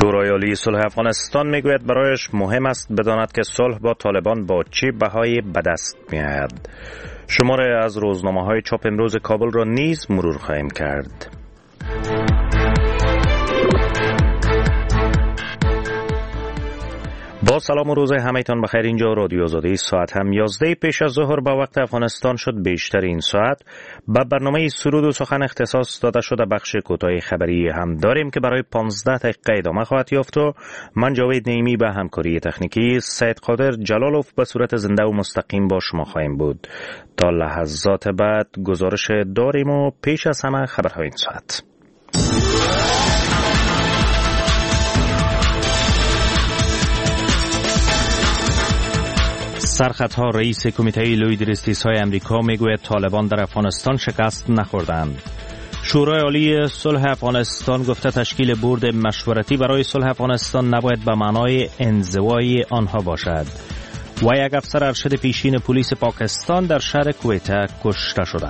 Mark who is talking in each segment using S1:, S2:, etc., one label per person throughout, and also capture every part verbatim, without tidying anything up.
S1: شورای عالی صلح افغانستان میگوید برایش مهم است بداند که صلح با طالبان با چه بهایی به دست میآید. شماره از روزنامه‌های چاپ امروز کابل را نیز مرور خواهیم کرد. با سلام و روز همه‌تان بخیر. اینجا رادیو آزادی، ساعت هم یازده پیش از ظهر با وقت افغانستان شد. بیشتر این ساعت با برنامه سرود و سخن اختصاص داده شده بخش کوتاه خبری هم داریم که برای پانزده دقیقه ادامه خواهد یافت و من جاوید نعیمی به همکاری تکنیکی سید قادر جلالوف به صورت زنده و مستقیم با شما خواهیم بود. تا لحظات بعد گزارش داریم و پیش از همه خبرهای این ساعت. سرخطها رئیس کمیته لوی استیزهای امریکا میگوید طالبان در افغانستان شکست نخوردند. شورای عالی صلح افغانستان گفته تشکیل بورد مشورتی برای صلح افغانستان نباید به معنای انزوای آنها باشد. و یک افسر ارشد پیشین پلیس پاکستان در شهر کویته کشته شده.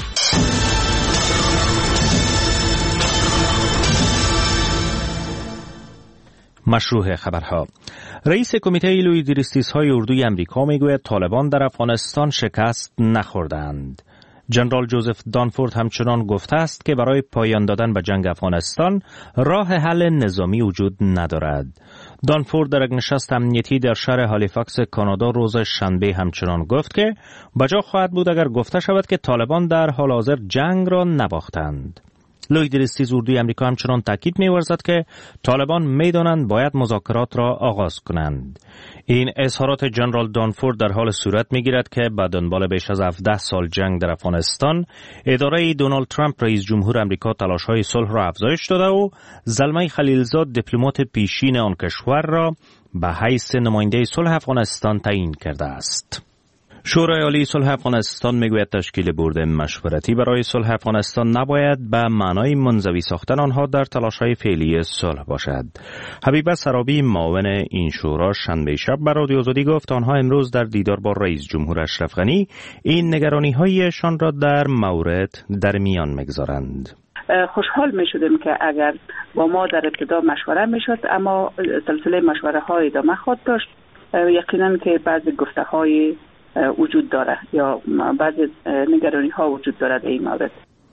S1: مشروع خبرها. رئیس کمیته لوی استیزهای اردوی امریکا میگوید طالبان در افغانستان شکست نخوردند. جنرال جوزف دانفورد همچنان گفته است که برای پایان دادن به جنگ افغانستان راه حل نظامی وجود ندارد. دانفورد در یک نشست امنیتی در شهر هالیفاکس کانادا روز شنبه همچنان گفت که بجا خواهد بود اگر گفته شود که طالبان در حال حاضر جنگ را نباختند. لوی استیز اردوی امریکا همچنان تاکید می‌ورزد که طالبان می‌دانند باید مذاکرات را آغاز کنند. این اظهارات جنرال دانفورد در حال صورت می‌گیرد که به دنبال بیش از هفده سال جنگ در افغانستان اداره دونالد ترامپ رئیس جمهور امریکا تلاش‌های صلح را افزایش داده و زلمه خلیلزاد دیپلمات پیشین آن کشور را به حیث نماینده صلح افغانستان تعیین کرده است. شورای عالی صلح افغانستان میگوید تشکیل بورد مشورتی برای صلح افغانستان نباید به معنای منزوی ساختن آنها در تلاش‌های فعلی صلح باشد. حبیبه سرابی معاون این شورا شنبه شب به رادیو آزادی گفت آنها امروز در دیدار با رئیس جمهور اشرف غنی این نگرانی‌هایشان را در مورد در میان میگذارند.
S2: خوشحال می شدیم که اگر با ما در ابتدا مشوره می شد، اما سلسله مشوره های ادامه خواهد داشت. یقینا که بعضی گفته های وجود داره یا بعضی نگرانی ها وجود داره در این مورد.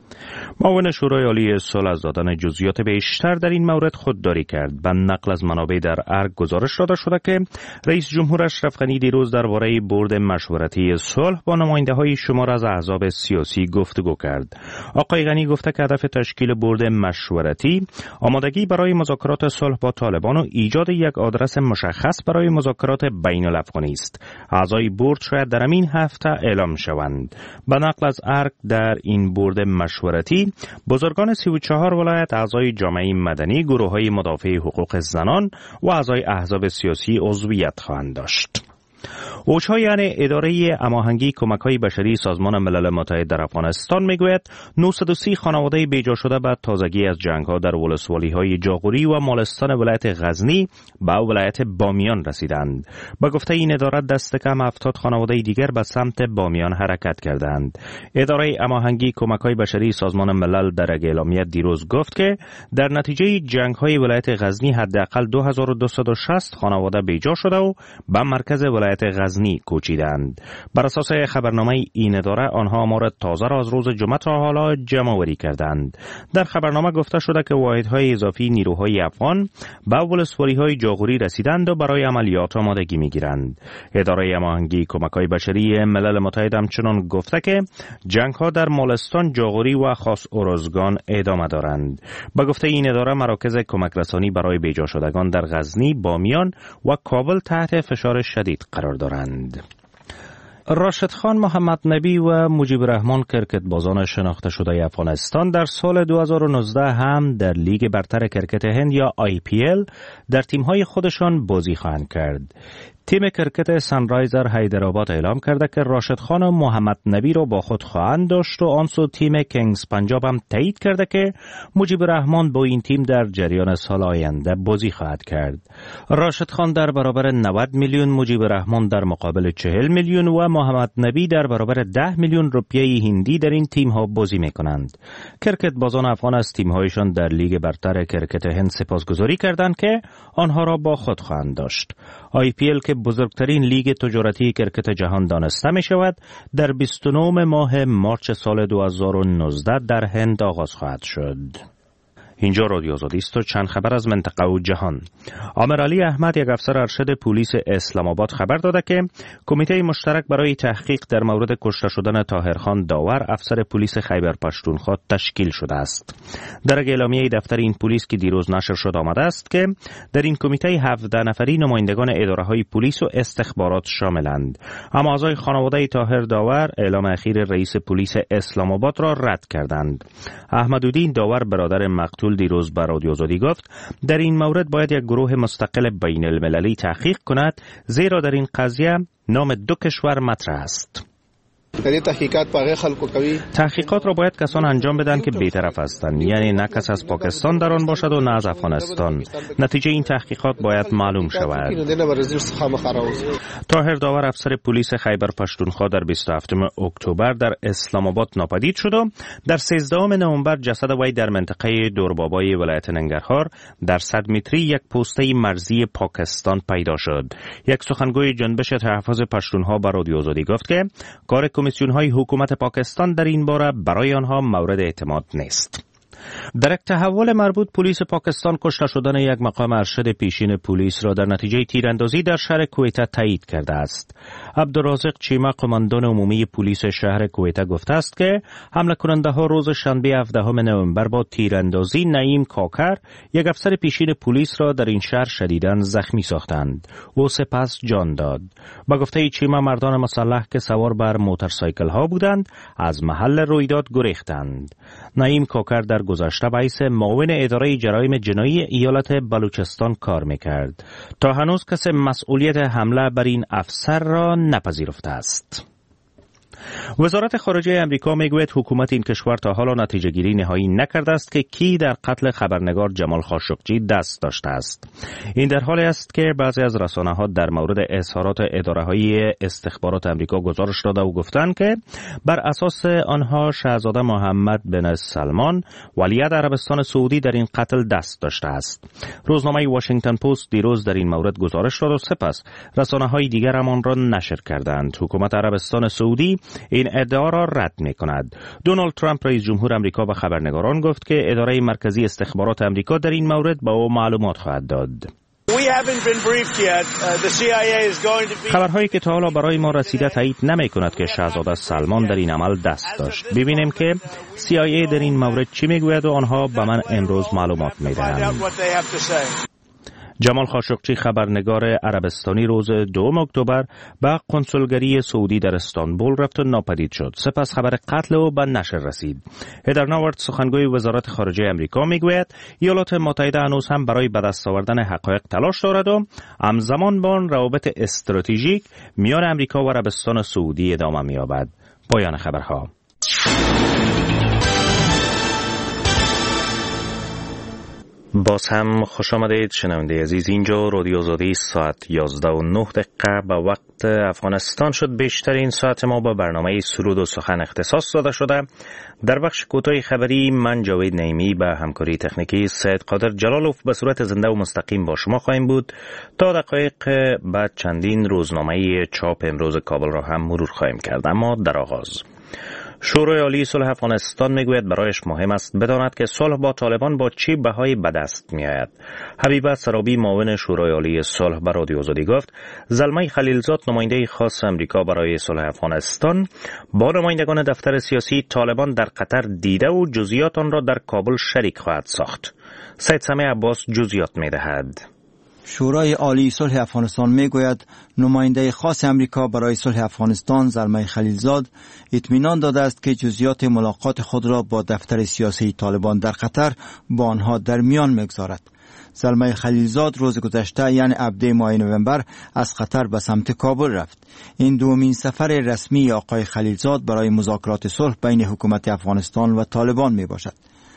S1: معاون شورای عالی صلح از دادن جزئیات بیشتر در این مورد خودداری کرد. به نقل از منابع در ارگ گزارش داده شده که رئیس جمهور اشرف غنی دیروز درباره بورد مشورتی صلح با نماینده‌های شمار از احزاب سیاسی گفتگو کرد. آقای غنی گفته که هدف تشکیل بورد مشورتی آمادگی برای مذاکرات صلح با طالبان و ایجاد یک آدرس مشخص برای مذاکرات بین الافغانی است. اعضای بورد شاید در همین هفته اعلام شوند. به نقل از ارگ در این بورد مشورتی بزرگان سی و چهار ولایت، اعضای جامعه مدنی، گروه‌های مدافع حقوق زنان و اعضای احزاب سیاسی عضویت خواهند داشت. اوچها یعنی اداره هماهنگی کمک‌های بشری سازمان ملل متحد در افغانستان میگوید نهصد و سی خانواده بیجا شده بعد تازگی از جنگ‌ها در ولسوالی‌های جاغوری و مالستان ولایت غزنی به ولایت بامیان رسیدند. به گفته این اداره دست کم هفتاد خانواده دیگر به سمت بامیان حرکت کردند. اداره هماهنگی کمک‌های بشری سازمان ملل در یک اعلامیه دیروز گفت که در نتیجه جنگ‌های ولایت غزنی حداقل دو هزار و دویست و شصت خانواده بیجا شده و به مرکز ولایت غزنی کوچیدند. بر اساس خبرنامه این اداره آنها آمار تازه را از روز جمعه تا حالا جمع‌آوری کردند. در خبرنامه گفته شده که واحدهای اضافی نیروهای افغان به ولسوالی‌های جاغوری رسیدند و برای عملیات آمادگی می‌گیرند. اداره هماهنگی کمک‌های بشری ملل متحد همچنان گفته که جنگ‌ها در مالستان، جاغوری و خاص ارزگان ادامه دارند. به گفته این اداره مراکز کمک رسانی برای بیجا شدگان در غزنی، بامیان و کابل تحت فشار شدید قرار دارند. راشد خان محمد نبی و مجیب رحمان کرکتبازان شناخته شده افغانستان در سال دو هزار و نوزده هم در لیگ برتر کرکت هند یا آی پی ال در تیم‌های خودشان بازی خواهند کرد. تیم کرکت سانرایزر حیدرآباد اعلام کرده که راشد خان و محمد نبی را با خود خواهند داشت و آنسو تیم کینگز پنجاب هم تایید کرده که مجیب الرحمن با این تیم در جریان سال آینده بازی خواهد کرد. راشد خان در برابر نود میلیون، مجیب الرحمن در مقابل چهل میلیون و محمد نبی در برابر ده میلیون روپیه هندی در این تیم ها بازی می کنند. کرکت بازان افغان از تیم هایشان در لیگ برتر کرکت هند سپاسگزاری کردند که آنها را با خود خواهند داشت. آی پی ال که بزرگترین لیگ تجارتی کرکت جهان دانسته می شود در بیست و نه ماه مارچ سال دو هزار و نوزده در هند آغاز خواهد شد. اینجا رادیو آزادی است و چند خبر از منطقه و جهان. آمرعلی احمد، یک افسر ارشد پلیس اسلام آباد، خبر داده که کمیته مشترک برای تحقیق در مورد کشته شدن طاهرخان داور، افسر پلیس خیبر پشتونخوا، تشکیل شده است. در اعلامیه دفتر این پلیس که دیروز نشر شد آمده است که در این کمیته هفده نفری نمایندگان اداره‌های پلیس و استخبارات شاملند. اما اعضای خانواده طاهر داور اعلام اخیر رئیس پلیس اسلام آباد را رد کردند. احمدالدین داور، برادر مقتول، دیروز به رادیو آزادی گفت در این مورد باید یک گروه مستقل بین المللی تحقیق کند، زیرا در این قضیه نام دو کشور مطرح است.
S3: تحقیقات پاغه خلکو کوي
S1: تحقیقات را باید کسان انجام بدن که بی‌طرف هستند، یعنی نه کس از پاکستان در آن باشد و نه از افغانستان. نتیجه این تحقیقات باید معلوم شود. طاهر داور، افسر پلیس خیبر پشتونخوا، در بیست و هفتم اکتبر در اسلام آباد ناپدید شد و در سیزدهم نوامبر جسد وی در منطقه دوربابای ولایت ننگرهار در صد متری یک پوسته مرزی پاکستان پیدا شد. یک سخنگوی جنبش تحفظ پشتونها به رادیو آزادی گفت که کار کمیسیون‌های حکومت پاکستان در این باره برای آنها مورد اعتماد نیست. در یک تحول مربوط، پلیس پاکستان کشته شدن یک مقام ارشد پیشین پلیس را در نتیجه تیراندازی در شهر کویته تایید کرده است. عبدالرازق چیمه، قماندان عمومی پلیس شهر کویته، گفته است که حمله کننده ها روز شنبه هفدهم نوامبر با تیراندازی نعیم کاکر، یک افسر پیشین پلیس، را در این شهر شدیداً زخمی ساختند. او سپس جان داد. با گفته چیمه، مردان مسلح که سوار بر موتورسایکل ها بودند از محل رویداد گریختند. نعیم کاکر در گذشته باعث معاون اداره جرایم جنایی ایالت بلوچستان کار میکرد. تا هنوز کسی مسئولیت حمله بر این افسر را نپذیرفته است. وزارت خارجه امریکا میگوید حکومت این کشور تا حالا نتیجه گیری نهایی نکرده است که کی در قتل خبرنگار جمال خاشقجی دست داشته است. این در حالی است که بعضی از رسانه‌ها در مورد اظهارات اداره‌های استخبارات امریکا گزارش داده و گفتند که بر اساس آنها شاهزاده محمد بن سلمان، ولیعهد عربستان سعودی، در این قتل دست داشته است. روزنامه واشنگتن پست دیروز در این مورد گزارش داد و سپس رسانه‌های دیگر هم آن را نشر کردند. حکومت عربستان سعودی این ادعا را رد می کند. دونالد ترامپ، رئیس جمهور امریکا، به خبرنگاران گفت که اداره مرکزی استخبارات امریکا در این مورد به او معلومات خواهد داد. خبرهایی که تا حالا برای ما رسیده تایید نمی کند که شاهزاده سلمان در این عمل دست داشت. ببینیم که سی آی ای در این مورد چی میگوید و آنها به من امروز معلومات میدهند. جمال خاشقجی، خبرنگار عربستانی، روز دوم اکتبر به کنسولگری سعودی در استانبول رفت و ناپدید شد. سپس خبر قتل او به نشر رسید. هدر ناورد، سخنگوی وزارت خارجه امریکا، میگوید ایالات متحده هنوز هم برای به دست آوردن حقایق تلاش دارد و همزمان با آن روابط استراتژیک میان امریکا و عربستان سعودی ادامه می‌یابد. پایان خبرها. باز هم خوش آمدید شنونده عزیز. اینجا رادیو آزادی، ساعت یازده و نه دقیقه به وقت افغانستان شد. بیشتر این ساعت ما با برنامه سرود و سخن اختصاص داده شده. در بخش کوتاه خبری من جاوید نعیمی به همکاری تکنیکی سید قادر جلالوف به صورت زنده و مستقیم با شما خواهیم بود. تا دقایق بعد چندین روزنامه چاپ امروز کابل را هم مرور خواهیم کرد. اما در آغاز، شورای عالی صلح افغانستان میگوید برایش مهم است بداند که صلح با طالبان با چه بهایی به دست میآید. حبیبه سرابی، معاون شورای عالی صلح، به رادیو آزادی گفت زلمه خلیلزاد، نماینده خاص امریکا برای صلح افغانستان، با نمایندگان دفتر سیاسی طالبان در قطر دیده و جزئیات آن را در کابل شریک خواهد ساخت. سید سمیع عباس جزئیات میدهد.
S4: شورای عالی صلح افغانستان میگوید نماینده خاص امریکا برای صلح افغانستان زلمه خلیلزاد اطمینان داده است که جزئیات ملاقات خود را با دفتر سیاسی طالبان در قطر با آنها در میان میگذارد. زلمه خلیلزاد روز گذشته یعنی ابده ماه نوامبر از قطر به سمت کابل رفت. این دومین سفر رسمی آقای خلیلزاد برای مذاکرات صلح بین حکومت افغانستان و طالبان می باشد.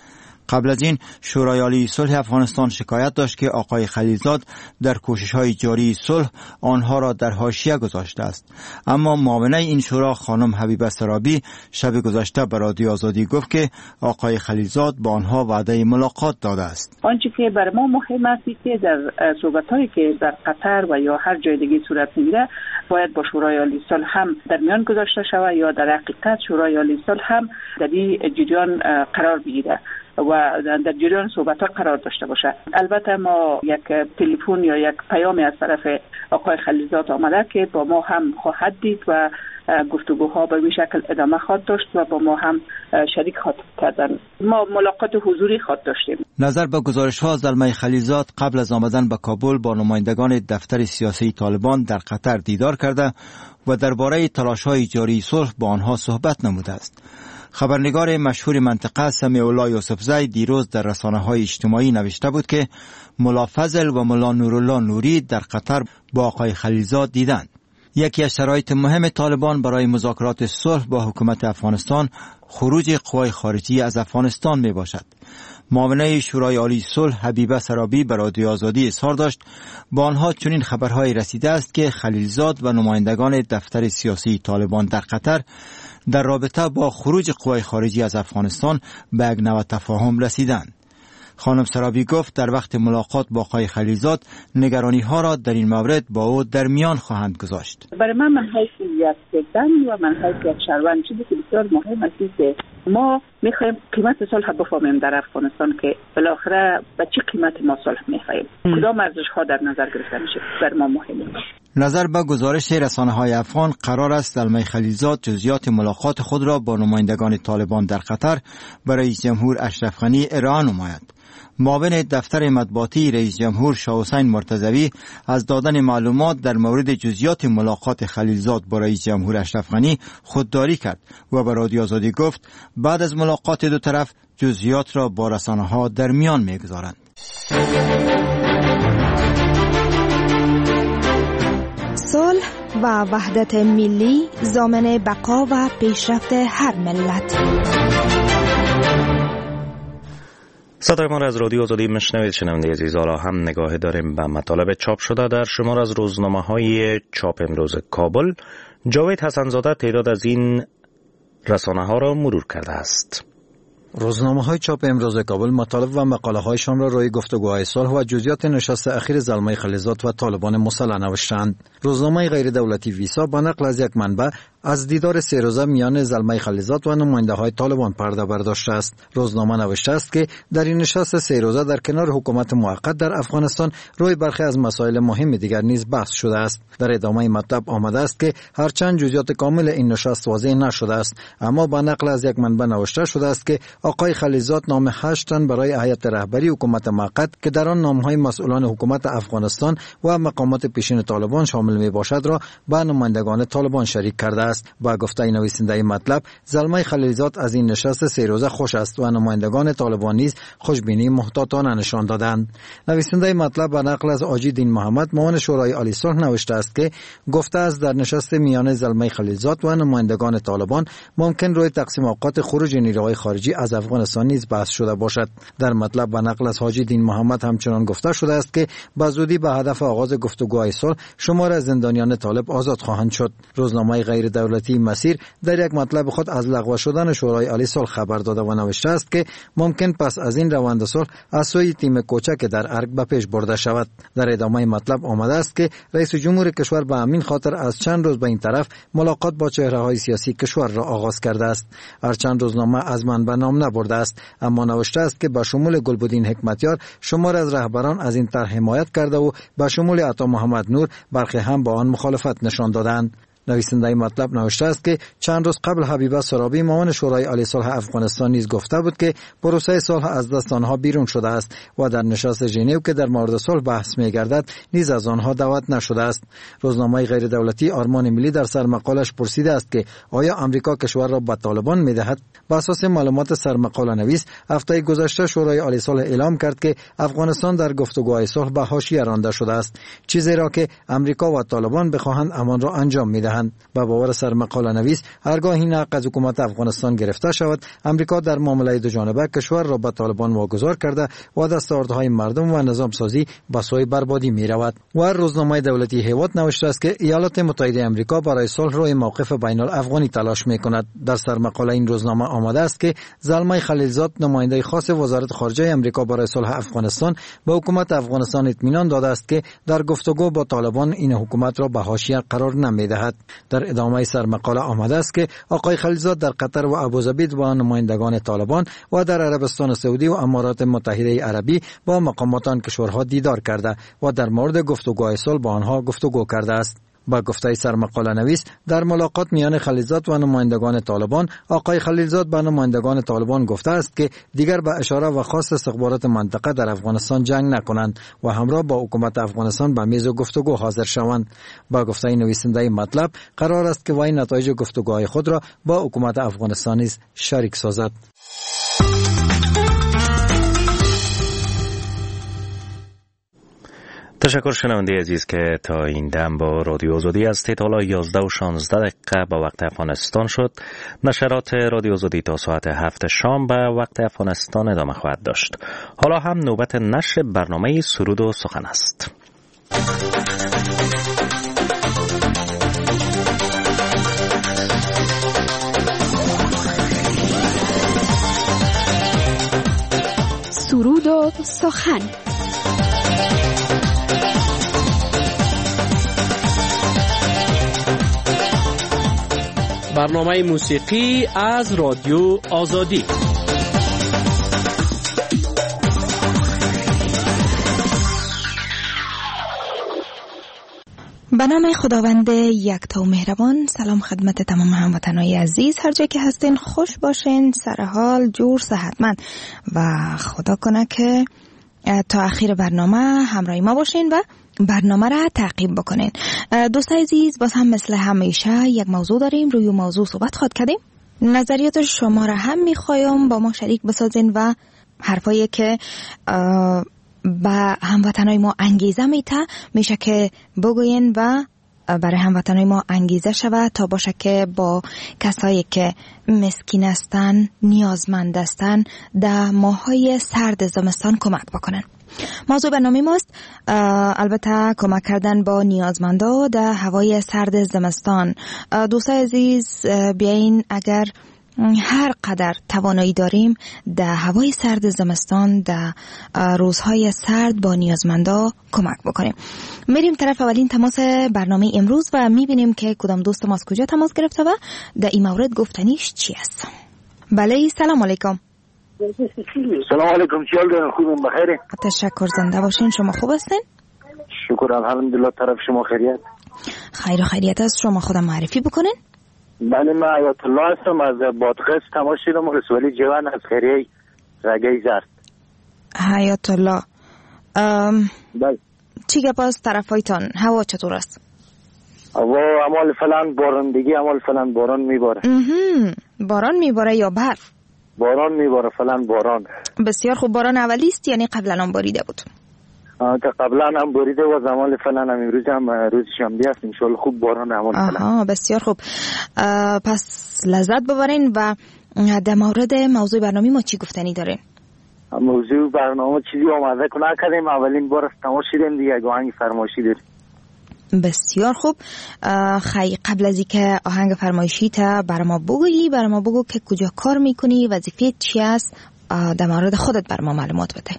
S4: قبل از این شورای عالی صلح افغانستان شکایت داشت که آقای خلیلزاد در کوشش‌های جاری صلح آنها را در حاشیه گذاشته است. اما معاونة این شورا خانم حبیبه سرابی شب گذشته به رادیو آزادی گفت که آقای خلیلزاد با آنها وعده ملاقات داده است.
S2: آنچه که بر ما مهم است که در صحبت‌هایی که در قطر و یا هر جای دیگه صورت می‌گیره باید با شورای عالی صلح هم در میان گذاشته شود یا در حقیقت شورای عالی صلح هم در این جریان قرار بگیره و در جریان صحبت ها قرار داشته باشه. البته ما یک تلفن یا یک پیامی از طرف آقای خلیلزاد آمده که با ما هم خواهد دید و گفتگوها به این شکل ادامه خواهد داشت و با ما هم شریک خواهد کردن. ما ملاقات حضوری خواهد داشتیم.
S4: نظر به گزارش ها زلمه خلیلزاد قبل از آمدن به کابل با نمایندگان دفتر سیاسی طالبان در قطر دیدار کرده و درباره تلاش‌های جاری صلح با آنها صحبت نموده است. خبرنگار مشهور منطقه سمیع الله یوسفزی دیروز در رسانه‌های اجتماعی نوشته بود که ملا فضل و ملا نورالله نوری در قطر با آقای خلیلزاد دیدند. یکی از شرایط مهم طالبان برای مذاکرات صلح با حکومت افغانستان خروج قوای خارجی از افغانستان می باشد. معاونة شورای عالی صلح حبیبه سرابی به رادیو آزادی اظهار داشت با آنها چنین خبرهای رسیده است که خلیلزاد و نمایندگان دفتر سیاسی طالبان در قطر در رابطه با خروج قوای خارجی از افغانستان به یک نوع تفاهم رسیدند. خانم سرابی گفت در وقت ملاقات با آقای خلیلزاد نگرانی ها را در این مورد با او در میان خواهند گذاشت.
S2: برای من من حیث یک زن و من حیث یک شهروند چیزی که بسیار مهم است که ما میخوایم قیمت صلح بفهمیم در افغانستان که بالاخره به چه قیمت ما صلح میخوایم، کدام ارزش ها در نظر گرفته میشه، بر ما مهمه.
S4: نظر به گزارش رسانه‌های افغان قرار است زلمه خلیلزاد جزئیات ملاقات خود را با نمایندگان طالبان در قطر به رئیس جمهور اشرف غنی ارائه نماید. معاون دفتر مطبوعاتی رئیس جمهور شاه حسین مرتضوی از دادن معلومات در مورد جزئیات ملاقات خلیلزاد با رئیس جمهور اشرف غنی خودداری کرد و به رادیو آزادی گفت بعد از ملاقات دو طرف جزئیات را با رسانه‌ها در میان می‌گذارند.
S5: صلح و وحدت ملی ضامن بقا و پیشرفت هر ملت.
S1: صدای ما را از رادیو آزادی میشنوید. شنونده عزیز، حالا هم نگاه داریم به مطالب چاپ شده در شمار از روزنامه‌های چاپ امروز کابل. جاوید حسن‌زاده تعداد از این رسانه‌ها را مرور کرده است.
S6: روزنامه‌های چاپ امروز کابل مطالب و مقاله‌هایشان را روی گفتگوهای صلح و جزئیات نشست اخیر زلمه خلیلزاد و طالبان مسلح نوشتند. روزنامه غیر دولتی ویسا با نقل از یک منبع از دیدار سه روزه میان زلمه خلیلزاد و نماینده‌های طالبان پرده برداشته است. روزنامه نوشته است که در این نشست سه روزه در کنار حکومت موقت در افغانستان روی برخی از مسائل مهم دیگر نیز بحث شده است. در ادامه مطلب آمده است که هرچند جزئیات کامل این نشست واضح نشده است، اما با نقل از یک منبع نوشته شده است که آقای خلیلزاد نام هشت تن برای هیئت رهبری حکومت موقت که در آن نام‌های مسئولان حکومت افغانستان و مقامات پیشین طالبان شامل می باشد را با نمایندگان طالبان شریک کرده است. با گفته نویسنده مطلب، زلمه خلیلزاد از این نشست سه روزه خوش است و نمایندگان طالبان نیز خوشبینی محتاطانه نشان دادند. نویسنده مطلب با نقل از حاجی دین محمد معاون شورای عالی صلح نوشته است که گفته است در نشست میان زلمه خلیلزاد و نمایندگان طالبان ممکن روی تقسیم اوقات خروج نیروهای خارجی از افغانستان نیز بحث شده باشد. در مطلب با نقل از حاجی دین محمد همچنان گفته شده است که به زودی به هدف آغاز گفتگوهای صلح شمار از زندانیان طالب آزاد خواهند شد. روزنامه غیر دولتی مسیر در یک مطلب خود از لغو شدن شورای عالی صلح خبر داده و نوشته است که ممکن پس از این روند صلح از سوی تیم کوچک در ارگ به پیش برده شود. در ادامه مطلب آمده است که رئیس جمهور کشور به همین خاطر از چند روز به این طرف ملاقات با چهره‌های سیاسی کشور را آغاز کرده است. هرچند روزنامه از منبع نام نبرده است، اما نوشته است که به شمول گلبدین حکمتیار شمار از رهبران از این طرح حمایت کرده و به شمول عطا محمد نور برخی هم با آن مخالفت نشان دادند. نویسنده مطلب نوشته است که چند روز قبل حبیبه سرابی معاون شورای عالی صلح افغانستان نیز گفته بود که پروسه صلح از دست آنها بیرون شده است و در نشست ژنو که در مورد صلح بحث می‌گردد نیز از آنها دعوت نشده است. روزنامه غیر دولتی آرمان ملی در سرمقالش پرسیده است که آیا امریکا کشور را به طالبان می‌دهد؟ بر اساس معلومات سرمقاله نویس، هفته گذشته شورای عالی صلح اعلام کرد که افغانستان در گفتگوهای صلح به حاشیه رانده شده است، چیزی را که امریکا و طالبان بخواهند همان را انجام می‌دهند. به باور سرمقاله نویس، هرگاه این حق از حکومت افغانستان گرفته شود، امریکا در معامله دو جانبه کشور را به طالبان واگذار کرده و دستاوردهای مردم و نظام سازی به سوی بربادی می‌رود. و روزنامه دولتی هیواد نوشته است که ایالات متحده آمریکا برای صلح روی موقف بین الافغانی تلاش می‌کند. در سرمقاله این روزنامه آمده است که زلمه خلیلزاد، نماینده خاص وزارت خارجه آمریکا برای صلح افغانستان، به حکومت افغانستان اطمینان داده است که در گفتگو با طالبان این حکومت را به حاشیه قرار نمی‌دهد. در ادامه سرمقاله آمده است که آقای خلیلزاد در قطر و ابوظبی با نمایندگان طالبان و در عربستان سعودی و امارات متحده عربی با مقامات آن کشورها دیدار کرده و در مورد گفتگوهای صلح با آنها گفتگو کرده است. با گفته سرمقاله نویس، در ملاقات میان خلیلزاد و نمایندگان طالبان، آقای خلیلزاد به نمایندگان طالبان گفته است که دیگر به اشاره و خواست استخبارات منطقه در افغانستان جنگ نکنند و همراه با حکومت افغانستان به میز گفتگو حاضر شوند. با گفته نویسنده مطلب، قرار است که وی نتایج گفتگوهای خود را با حکومت افغانستان نیز شریک سازد.
S1: تشکر شنونده عزیز که تا این دم با رادیو آزادی هستید. حالا یازده و شانزده دقیقه با وقت افغانستان شد. نشرات رادیو آزادی تا ساعت هفت شام به وقت افغانستان ادامه خواهد داشت. حالا هم نوبت نشر برنامه سرود و سخن است.
S7: سرود و سخن. برنامه موسیقی از رادیو آزادی.
S5: به نام خداوند یکتا و مهربان. سلام خدمت تمام هموطنان عزیز، هر جا که هستین خوش باشین، سر حال، جور، صحتمند و خدا کنه که تا آخر برنامه همراه ما باشین و برنامه را تعقیب بکنین. دوستای عزیز، باز هم مثل همیشه یک موضوع داریم، روی موضوع صحبت خواهد کردیم. نظریات شما را هم میخوایم با ما شریک بسازین و حرفایی که به هموطنای ما انگیزه میته میشه که بگوین و برای هموطنای ما انگیزه شود تا باشه که با کسایی که مسکین هستن، نیازمند هستن، در ماهای سرد زمستان کمک بکنن. موضوع برنامه ماست البته کمک کردن با نیازمندا در هوای سرد زمستان. دوستای عزیز، بیاین اگر هر قدر توانایی داریم در هوای سرد زمستان، در روزهای سرد با نیازمندا کمک بکنیم. میریم طرف اولین تماس برنامه امروز و میبینیم که کدام دوست ما از کجا تماس گرفته و در این مورد گفتنیش چی است. بله، سلام علیکم.
S8: سلام علیکم، چیال دارین؟ خوبین؟ بخیرین؟
S5: تشکر، زنده باشین. شما خوب هستین؟
S8: شکر الحمدلله. طرف شما خیریت؟
S5: خیر و خیریت است. شما خودم معرفی بکنین.
S8: بله، من آیت الله هستم، از بادغیس تماس شدم، رسولی جوان از خیریه رگه زرد.
S5: آیت الله، ام...
S8: بله.
S5: چی گپ است طرفایتان؟ هوا چطور است؟
S8: هوا عمال فلان بارندگی، عمال فلان باران میباره.
S5: باران میباره یا برف؟
S8: باران میباره، فلان باران.
S5: بسیار خوب. باران اولی است یعنی قبلا هم باریده بود؟
S8: تا قبلا هم باریده و زمان فلان هم امروز هم روز شنبه است، انشالله خوب باران عمال فلان.
S5: آها، بسیار خوب. پس لذت ببرین. و در مورد موضوع برنامه ما چی گفتنی دارین؟
S8: موضوع برنامه چیزی آماده کنه کردیم، اولین بار است تماس شدیم دیگه، یک آهنگ فرمایشی داریم.
S5: بسیار خوب. خیلی قبل از اینکه آهنگ فرمایشی تا برای ما بگویی، برای ما بگو که کجا کار میکنی، وظیفه چی است، در مورد خودت برای ما معلومات بده.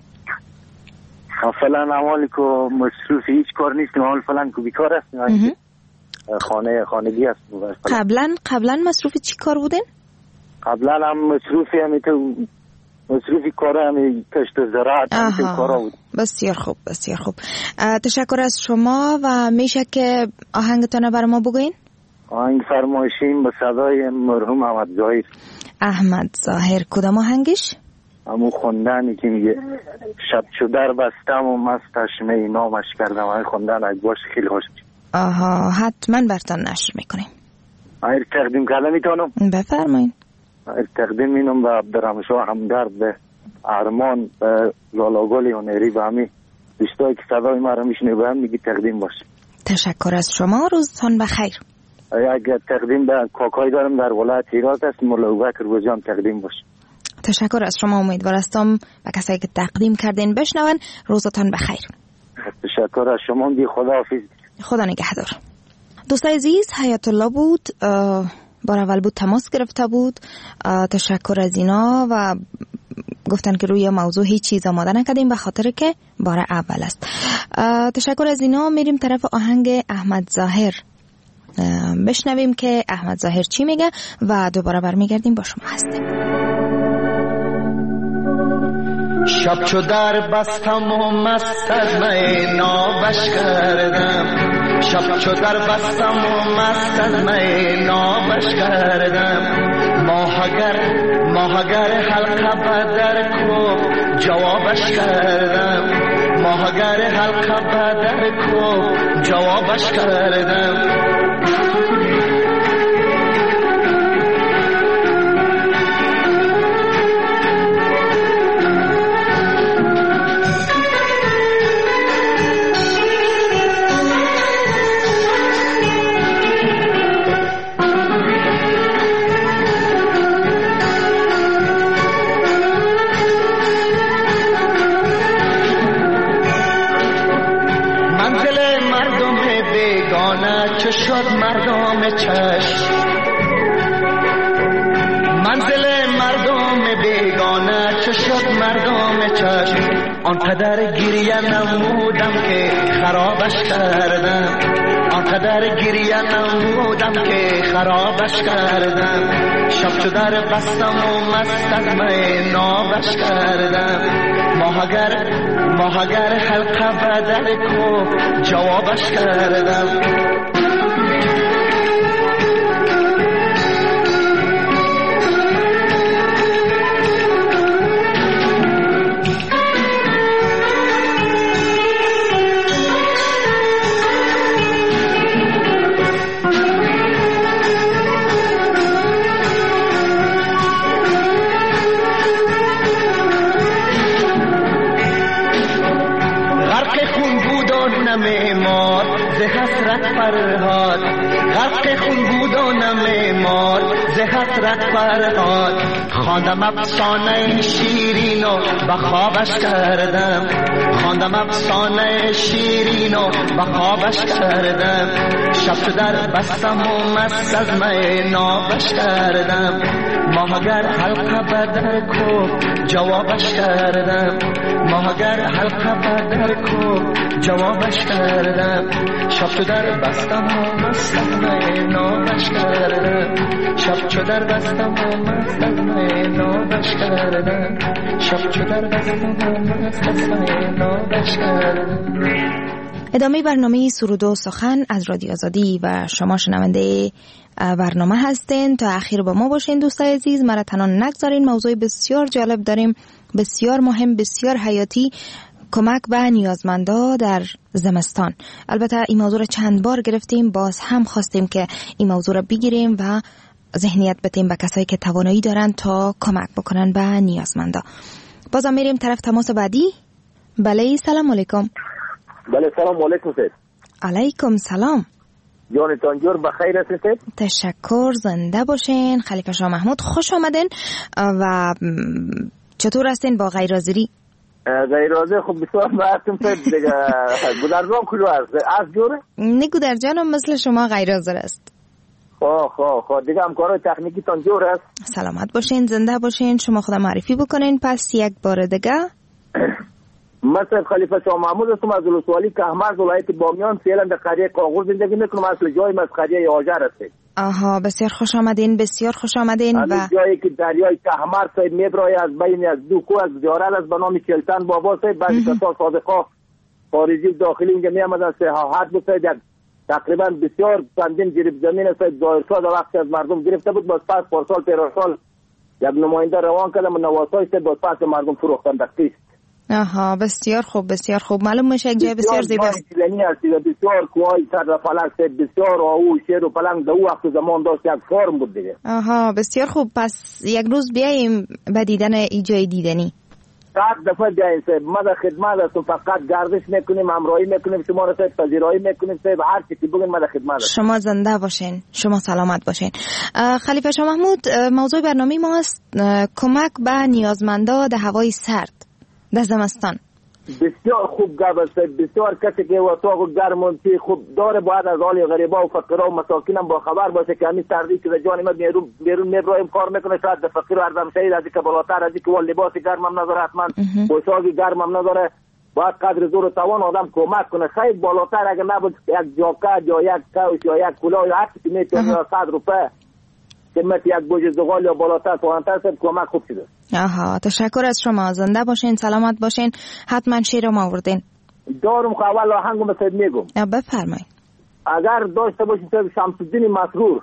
S8: فعلا عمالی که مصروف هیچ کار نیستیم، عمال فعلا که بیکار هستیم، خانه خانگی هست.
S5: قبلا قبلا مصروف چی کار بودین؟
S8: قبلا هم مصروفی همی تو مصروفی کار همی کشت زراعت همی کارا بود.
S5: بسیار خوب، بسیار خوب. تشکر از شما و میشه که آهنگتان برای ما بگوین؟
S8: آهنگ فرمایشیم به صدای مرحوم احمد ظاهر.
S5: احمد ظاهر کدام آهنگش؟
S8: همون خوندنی که میگه شب چو در بستم و مستش می نامش کردم. این خوندن اگه باشه خیلی خوش.
S5: آها حتما برتان نشر میکنیم.
S8: اگر تقدیم کردم میتونم؟
S5: بفرمایید.
S8: اگر تقدیم مینم به عبدالرحمن شاه همدرد، به ارمان، به لالاگل هنری، به همین دوستایی که صدای ما رو میشنه به هم میگی تقدیم باشه.
S5: تشکر از شما، روزتان بخیر.
S8: اگر تقدیم به کاکای دارم در ولایت هرات است، مولا ابوبکر بوجان تقدیم باشه.
S5: تشکر از شما، امیدوار هستم و کسایی که تقدیم کردین بشنون. روزتان بخیر.
S8: تشکر از شما، دی خداحافظ.
S5: خدا نگهدار. دوستای عزیز، حیات الله بود، بار اول بود تماس گرفته بود. تشکر از اینا و گفتن که روی موضوع هیچ چیز آماده نکردیم به خاطر که بار اول است. تشکر از اینا. میریم طرف آهنگ احمد ظاهر، بشنویم که احمد ظاهر چی میگه و دوباره برمیگردیم با شما هستیم.
S9: شب چو در بستم و مست از می نابش کردم. شب چو در بستم و مست از می نابش کردم. ماهگر ماهگر حلقه بدر کو جوابش کردم. ماهگر حلقه بدر کو جوابش کردم. چه شد مردم چشم، منزل مردم بیگانه چه شد مردم چشم. آنقدر گریه نمودم که خرابش کردم. آنقدر گریه نمودم که خرابش کردم. شب چو در بستم و مست از می نابش کردم. ماهگر ماهگر حلقه بدر کو جوابش کردم. حسرت فرهاد غرق خون بود و نمیمار ز حسرت فرهاد. خواندم افسانه شیرین و به خوابش کردم. خواندم افسانه شیرین و به خوابش کردم. شب تو در بستم و مست از می نابش کردم. ماهگر حلقه بدر کو جوابش کردم. ماهگر حلقه بدر کو جوابش کردم. شب چو در بستم و مست از می نابش کردم. شب چو در بستم و مست از می نابش کردم. شب چو در بستم و مست از می نابش کردم.
S5: ادامه برنامه سرود و سخن از رادیو آزادی و شما شنونده برنامه هستین. تا اخیر با ما باشین دوستای عزیز. مرا تنها نگذارین، موضوع بسیار جالب داریم، بسیار مهم، بسیار حیاتی، کمک به نیازمندا در زمستان. البته این موضوع را چند بار گرفتیم، باز هم خواستیم که این موضوع را بگیریم و ذهنیت بدیم به کسایی که توانایی دارن تا کمک بکنن به نیازمندا. بازم میریم طرف تماس بعدی. بله سلام علیکم.
S10: بله سلام علیکم سید.
S5: علیکم سلام.
S10: جانتان جور بخیر هستید؟
S5: تشکر، زنده باشین. خلیفه شاه محمود خوش آمدین. و چطور هستین با غیر حاضری؟
S10: غیر حاضر خب بسیار معصوم سید دیگه. گودرجان کلو است از جوره؟
S5: نه گودرجان هم مثل شما غیر حاضر است.
S10: خب خب خب دیگه همکارای تکنیکی تان جور است.
S5: سلامت باشین، زنده باشین. شما خود معرفی بکنین پس یک بار دیگه.
S10: مثل خلیفه شاه محمود هستم از ولسوالی کهمرز ولایت بامیان. فعلا در قریه کاغور زندگی میکنم. اصل جای من قریه هاجر هستم.
S5: آها بسیار خوش آمدین، بسیار خوش آمدین.
S10: و جایی که دریای کهمرز صاحب میبرای از بین از دو کو از جارل از بنام چلتن بابا صاحب بعضی کسا صادقا خارجی داخلی اینجا میامدن سیاحت بسید. یک تقریبا بسیار چندین جریب زمین است ظاهرشاه در وقتی از مردم گرفته بود، باز پس پارسال پیرسال یک نماینده روان کردم نواسای است باز پس مردم فروختن در قسط.
S5: آها بسیار خوب بسیار خوب. معلوم میشه یک جای بسیار زیباست.
S10: بسیار کوهای سر فلک است، بسیار آهو شیر و پلنگ در وقت زمان داشت یک فرم بود دیگه.
S5: آها بسیار خوب. پس یک روز بیاییم به دیدن این جای دیدنی.
S10: صد دفعه بیاییم صاحب، ما در خدمت هستم، فقط گردش میکنیم، همراهی میکنیم، شما را صاحب پذیرایی میکنیم صاحب، هر چیزی بگین ما در خدمت هستم.
S5: شما زنده باشین، شما سلامت باشین. خلیفه شاه محمود، موضوع برنامه ما است کمک به نیازمندا در هوای سرد در زمستان.
S10: بسیار خوب گپ است، بسیار کسی که اتاق گرم و خوب داره باید از حال غریبا و فقرا و مساکین هم با خبر باشه که همین سردی که جان ما بیرون بیرون میبرایم کار میکنه، شاید در فقیر و اردم شهید از که بالاتر از که لباس گرم هم نداره، حتما پوشاک گرم هم نداره، باید قدر زور و توان آدم کمک کنه. خیلی بالاتر اگه نبود یک جاکت یا یک کاوش یا یک کلاه یا هر چیزی میتونه صد روپیه قیمت یک بوج زغال یا بالاتر پایینتر صد کمک خوب شده.
S5: آها تشکر از شما، زنده باشین، سلامت باشین. حتما شیرم آوردین.
S10: دارم که اول آهنگم صد میگم.
S5: بفرمایید. اگر
S10: داشته باشین صد شمس الدین مسرور.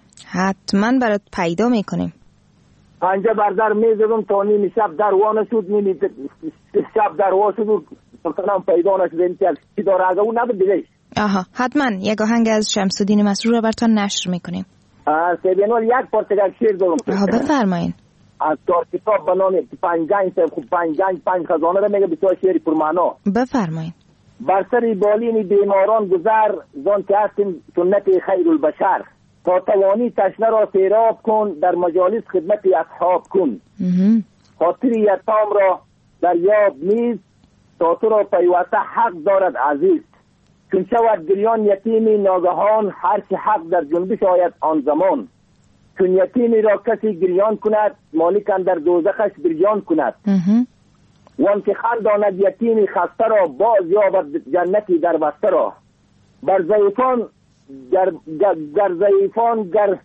S5: حتما برات پیدا میکنیم.
S10: پنجه بر در میزدم تا نیم شب در وانه شد، نیم شب در وانه شد مثلا پیدا نشد. این چی داره اگه اون نبود دیگه.
S5: آها حتما یک آهنگ از شمس الدین مسرور رو براتون نشر میکنیم.
S10: سیبینوال یک پارچگاه شیر دارم.
S5: آها بفرمایید.
S10: از دار کتاب بنامه پنجنج صاحب خوب پنجنج پنج خزانه رو میگه بسیار شعری پرمعنا.
S5: بفرمایید.
S10: بر سر بالین بیماران گذر زان که هستیم سنت خیر البشر، تا توانی تشنه را سیراب کن در مجالس خدمت اصحاب کن. خاطر یتام را در یاب نیز تا تو را پیوسته حق دارد عزیز. چون شود گریان یتیمی ناگهان هر چه حق در جنبش آید آن زمان. چون یتیمی را کسی گریان کند مالک اندر دوزخش بریان کند. وان که خنداند یتیمی خسته را باز یابد جنتی در بسته را. بر ضعیفان گر گر ضعیفان گر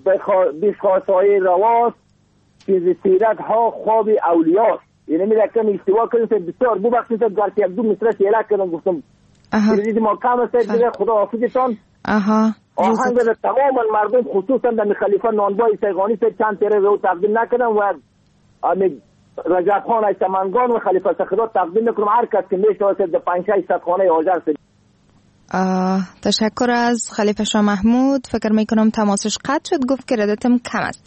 S10: بخواسای رواست چیز سیرت ها خواب اولیاست. یعنی میره کم استوا کنیم بسیار ببخشید گرچه یک دو مصرع شعر کردم گفتم کردید ما کم است دیگه خدا حافظتان.
S5: آها
S10: آهنگ در تمام مردم خصوصا در خلیفه نانبای سیغانی سے چند تیره رو تقدیم نکنم و امی رجب خان ایتمنگان و خلیفه سخدات تقدیم نکنم. هر کس که میشناسه در پنج شش صد خانه آجر سید.
S5: تشکر از خلیفه شاه محمود. فکر میکنم تماسش قطع شد، گفت که ردتم کم است.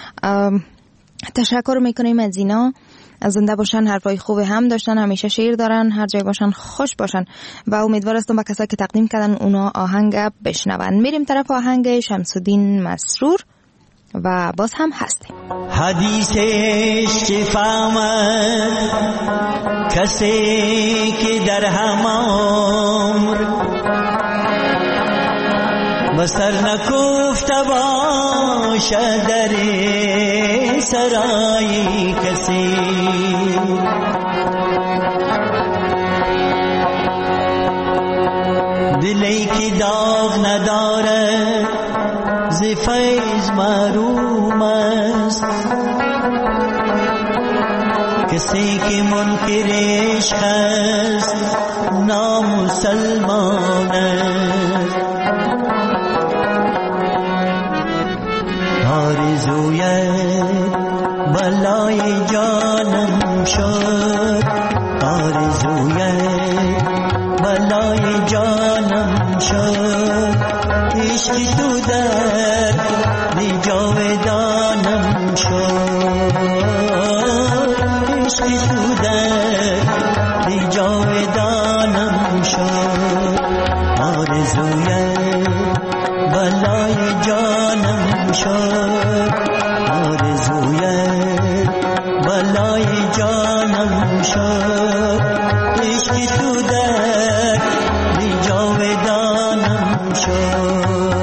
S5: تشکر میکنیم از اینا. زنده باشن، حرفای خوب هم داشتن، همیشه شیر دارن، هر جای باشن خوش باشن و امیدوار هستم با کسایی که تقدیم کردن اونا آهنگ بشنون. میریم طرف آهنگ شمس الدین مسرور و باز هم هستیم.
S9: حدیث عشق فهمد کسی که در هم عمر و سر نکفته باشد در سرای کسی. دلی که داغ ندارد ز فیض محروم است. کسی که منکر عشق است نامسلمان است. آرزویت بلای جانم شد، آرزویت بلای جانم شد. عشق تو در دی جاودانم شد، عشق تو در دی جاودانم شد. آرزویت بلای جانم شد، آرزویت بلای جانم شد. عشق تو در دی جاودانم شد،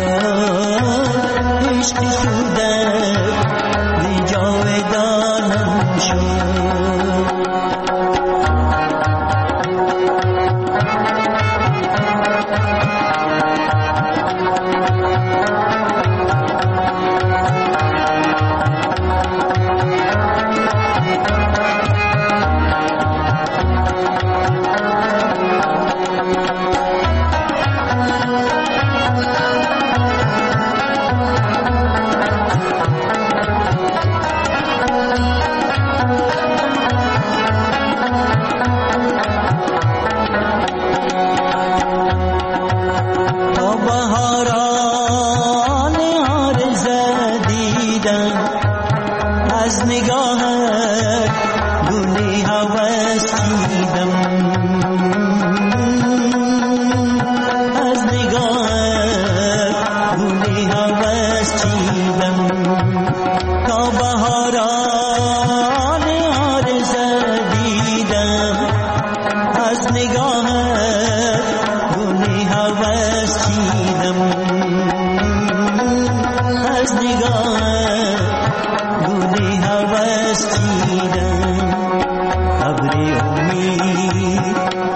S9: عشق تو در دی جاودانم شد. هوس چیدم از نگاه گلی هوس چیدم ابر امید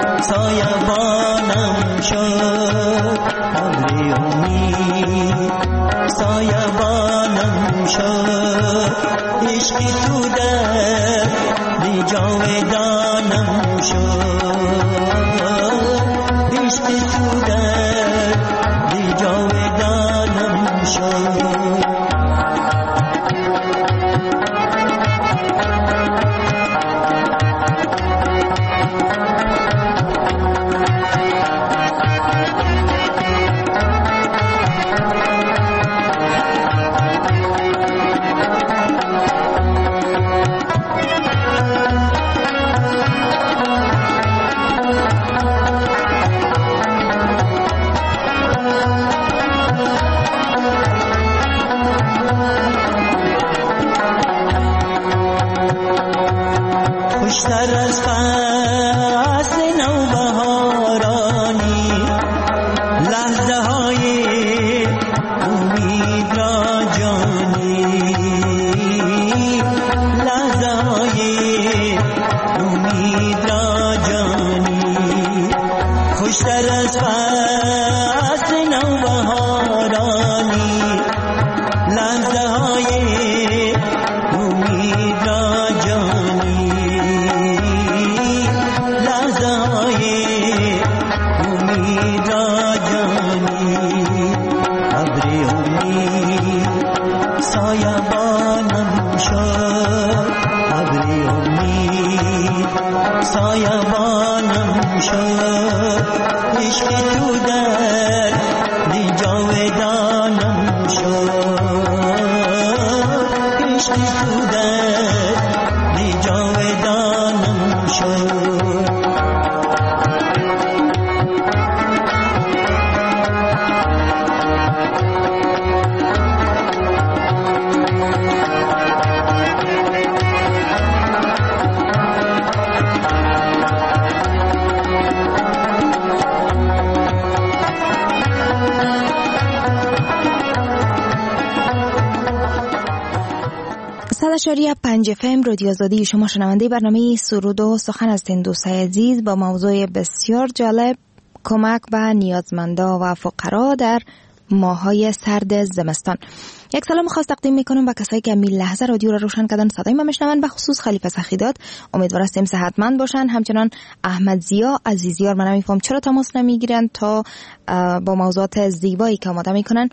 S9: سایبانم شد ابر امید سایبانم شد عشق تو در دی جاودانم شد عشق تو در دی جاودانم شد خوشتر از فصل نوبهارانی لحظه های امید را جانی لحظه های امید را جانی خوشتر از فصل نوبهارانی لحظه های امید را جانی سایبانم شد ابر امید سایبانم شد عشق تو در دی جاودانم شد عشق تو در دی جاودانم شد
S5: اشاریه پنج اف ام رادیو آزادی، شما شنونده برنامه سرود و سخن هستین دوستای عزیز، با موضوع بسیار جالب کمک به نیازمندا و فقرا در ماهای سرد زمستان. یک سلام خاص تقدیم میکنم به کسایی که می لحظه رادیو را روشن کردن، صدای ما میشنون، به خصوص خلیفه سخیدات. امیدوارم هستیم صحتمند باشن. همچنان احمد زیا عزیزیار، من نمیفهم چرا تماس نمیگیرن تا با موضوعات زیبایی که آماده میکنن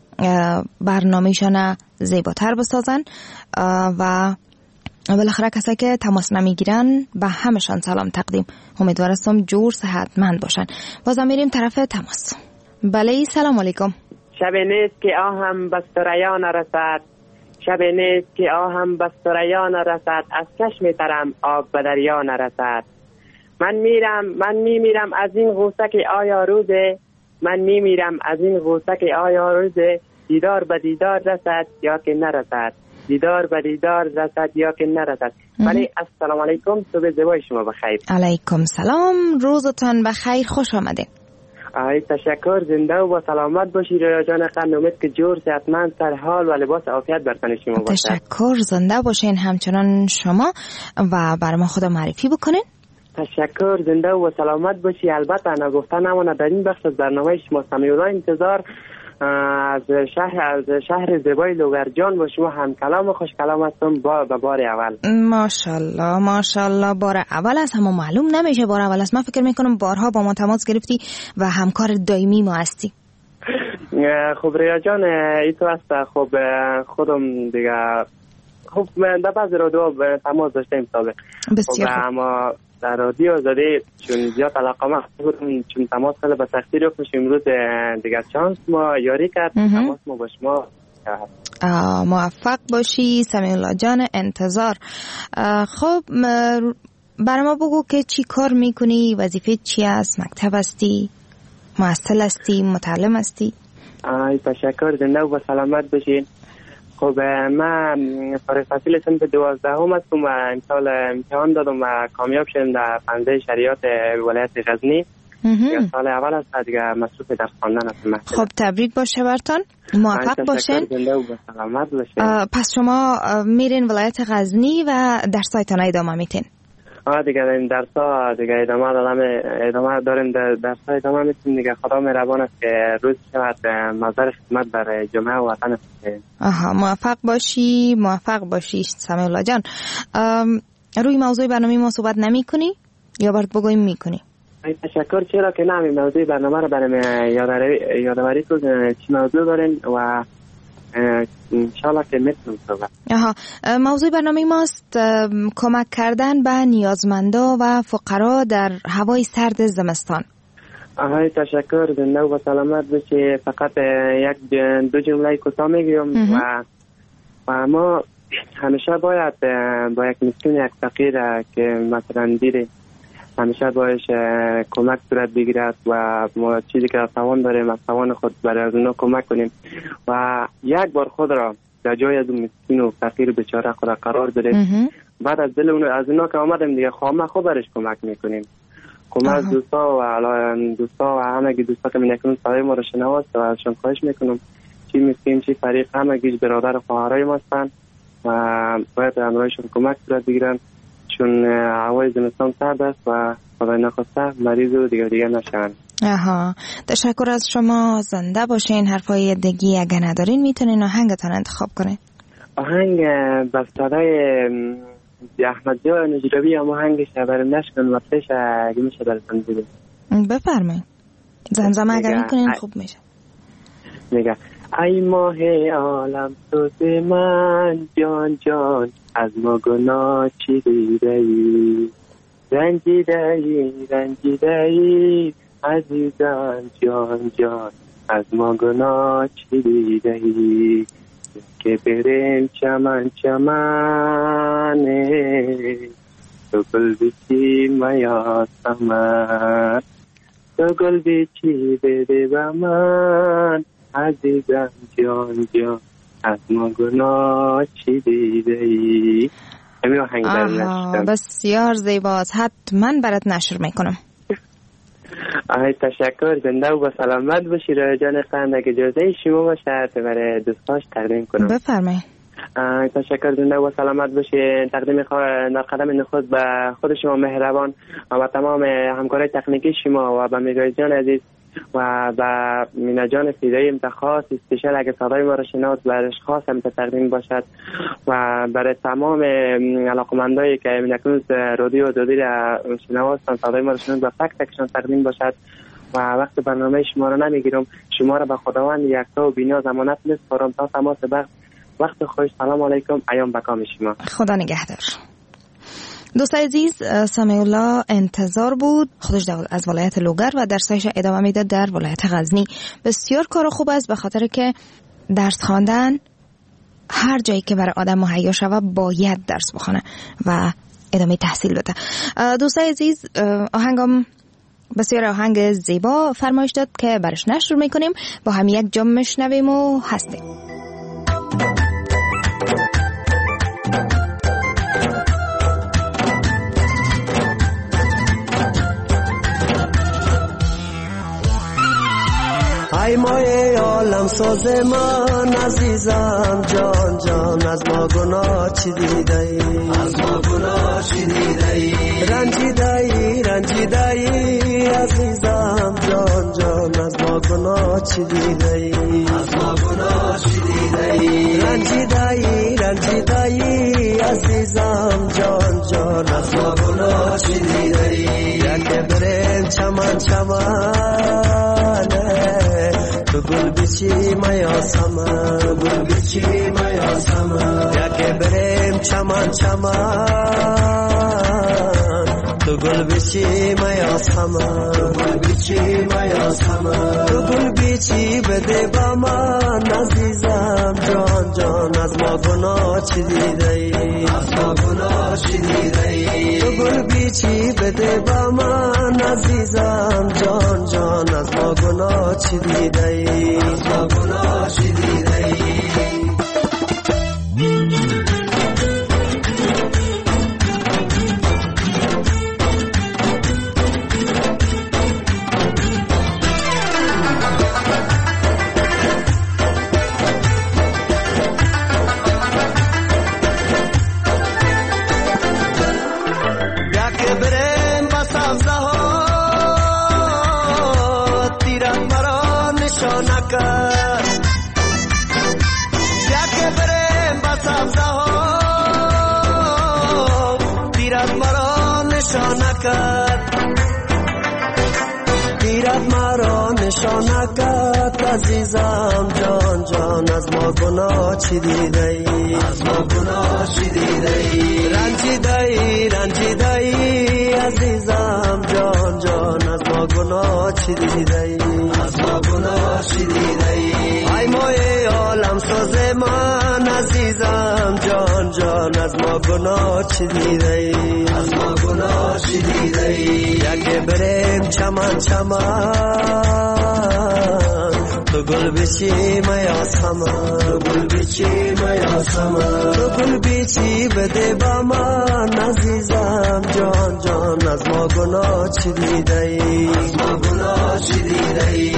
S5: برنامه‌شان زیباتر بسازن و بالاخره کسایی که تماس نمیگیرن به همشان سلام تقدیم. امیدوارم هستم جور صحتمند باشن. بازم میریم طرف تماس. بله سلام علیکم.
S11: شب نیست که آهم بستریان رسد، شب نیست که آهم بستریان رسد، از چشم ترم آب به دریا نرسد. من میرم من میمیرم از این غوسه که آیا روزه، من میمیرم از این غوسه که آیا روزه، دیدار به دیدار رسد یا که نرسد، دیدار به دیدار رسد یا که نرسد. ولی السلام علیکم، صبح زیبای شما بخیر.
S5: علیکم سلام، روزتان بخیر، خوش آمده.
S11: آی تشکر، زنده و با سلامت باشید رویا جان قند. امید که جور صحتمند سر حال و لباس عافیت بر تن شما باشد.
S5: تشکر، زنده باشین همچنان شما و برای ما خود معرفی بکنین.
S11: تشکر، زنده و سلامت باشی. البته انا گفتن نمونه در این بخش از برنامه شما سمیع‌الله انتظار از شهر از شهر زیبای لوگرجان با شما هم کلام خوش کلام هستم با به بار اول.
S5: ماشاءالله ماشاءالله، بار اول است، اما معلوم نمیشه بار اول است. من فکر میکنم بارها با ما تماس گرفتی و همکار دائمی ما هستی.
S11: خب ریا جان ایتو است. خب خودم دیگه خب در بعض رادیو تماس داشتیم سابق.
S5: بسیار
S11: خب اما در رادیو آزادی چون زیاد علاقه ما بودم، چون تماس خیلی به سختی رو کنیم. امروز دیگر چانس ما یاری کرد، تماس ما با شما.
S5: موفق باشی سمیع‌الله جان، انتظار. خب برای ما بگو که چی کار میکنی، وظیفه چی است، مکتب هستی، محصل هستی، متعلم هستی؟
S11: آی تشکر، زنده و با سلامت باشین. خب من فارغ التحصیل سنف دوازدهم هستم و امسال امتحان دادم و کامیاب شدم در پنجه شریعت ولایت غزنی دیگه سال اول است دیگه مصروف درس خواندن است.
S5: خب تبریک باشه برتون، موفق باشین. پس شما میرین ولایت غزنی و درسایتان ادامه میتین؟
S11: آه دیگه این درسا دیگه ادامه دارم، ادامه داریم در درسا ادامه میتیم دیگه. خدا مهربان است که روز شود مظهر خدمت برای جامعه و وطن است.
S5: آها موفق باشی، موفق باشی سمیع الله جان. روی موضوع برنامه ما صحبت نمی کنی یا برات بگویم میکنی؟
S11: تشکر. چرا که نه، موضوع برنامه رو برای یادآوری کنید چی موضوع دارین و انشالله که میتونم صحبت.
S5: آها موضوع برنامه ماست کمک کردن به نیازمندا و فقرا در هوای سرد زمستان.
S11: آهای تشکر، زنده و سلامت باشی. فقط یک دو جمله کوتاه میگم و و ما همیشه باید با یک مسکین یک فقیر که مثلا دیره همیشه باید کمک صورت بگیرد و ما چیزی که توان داریم از توان خود برای از اونا کمک کنیم و یک بار خود را در جای از اون مسکین و فقیر بیچاره خود قرار بدیم. بعد از دل اون از اونا که آمدیم دیگه خامه خود برش کمک میکنیم. کمک دوستا و دوستا و همه دوستا که منکنون صدای ما را شنواست و ازشان خواهش میکنم چی مسکین چی فریق همه گیج برادر و خواهرای ما هستند و باید امرایشون کمک صورت بگیرن چون هوای زمستان سرد است و خدای نخواسته مریض و دیگه دیگه نشن.
S5: آها تشکر از شما، زنده باشین. حرفای دیگه اگه ندارین میتونین آهنگتان انتخاب کنین.
S11: آهنگ بس صدای احمد جان نجربی هم آهنگش برای نشکن و پیش اگه میشه براتون بگم.
S5: بفرمایید. زمزمه اگر میکنین خوب میشه.
S11: میگه ای ماه عالم سوز من جان جان از ما گناه چی دیده ای رنجیده ای رنجیده ای عزیزان جان جان از ما گناه چی دیده ای که بریم چمن چمنه تو گل بیچی میا سمن تو گل بیچی بده با من عزیزم جان جان از ما گناه چی دیده ای.
S5: آها بسیار زیباست، حتما برات نشر میکنم.
S11: آهای تشکر، زنده و با سلامت باشی. رای جان خند اگه جوزه شما باشه برای دوستاش تقدیم کنم.
S5: بفرمایید.
S11: تشکر، زنده و سلامت باشی. تقدیم در قدم نخست به خود شما مهربان و تمام همکارای تکنیکی شما و به میرای جان عزیز و با مینا جان فیدایی امتخاص اسپیشل اگه صدای ما را شناس برش خاص هم تقدیم باشد و برای تمام علاقمندایی که منکنون رادیو دادی را شنواستن صدای ما را شناس و تک تکشان تقدیم باشد و وقت برنامه شما را نمیگیرم. شما را به خداوند یکتا و بی‌نیاز امانت میسپارم تا تماس وقت وقت خوش. سلام علیکم، ایام بکام شما.
S5: خدا نگهدار. دوستای عزیز، سمیع الله انتظار بود، خودش از ولایت لوگر و درسایش ادامه میده در ولایت غزنی. بسیار کار خوب است به خاطر که درس خواندن هر جایی که برای آدم مهیا شود باید درس بخونه و ادامه تحصیل بده. دوستای عزیز، آهنگم بسیار آهنگ زیبا فرمایش داد که برش نشر میکنیم، با هم یک جمع میشنویم و هستیم.
S12: ای مای عالم ساز من عزیزم جان جان از ما گناه چی دیده ای از ما گناه چی دیده ای رنجیده ای رنجیده ای عزیزم جان جان از ما گناه چی دیده ای از ما گناه چی دیده ای رنجیده ای رنجیده ای عزیزم جان جان از ما گناه چی دیده ای یک بریم چمن چمنه تو گل بیچی میا سمن تو گل بیچی میا سمن یکی بریم چمن چمن تو گل بیچی میا سمن تو گل بیچی میا سمن تو گل بیچی بده با من عزیزم جان جان از ما گناه چی دیده ای از ما گناه چی دیده ای تو گل بیچی بده با من عزیزم جان جان از ما گناه چی دیده ای از ما گناه چی دیده ای. نشانه کرد گیرد مرا نشانه کرد عزیزم جان جان از ما گناه چی دیده ای از ما گناه چی دیده ای رنجیده ای رنجیده ای عزیزم جان جان از ما گناه چی دیده ای از ما گناه چی دیده ای ای مای عالم ساز من عزیزم جان جان از ما گناه چی دیده ای از ما گناه چی دیده ای یکی بریم چمن چمن تو گل بیچی میاسم تو گل بیچی میاسم تو گل بیچی بده با من عزیزم جان جان از ما گناه چی دیده ای از ما گناه چی دیده ای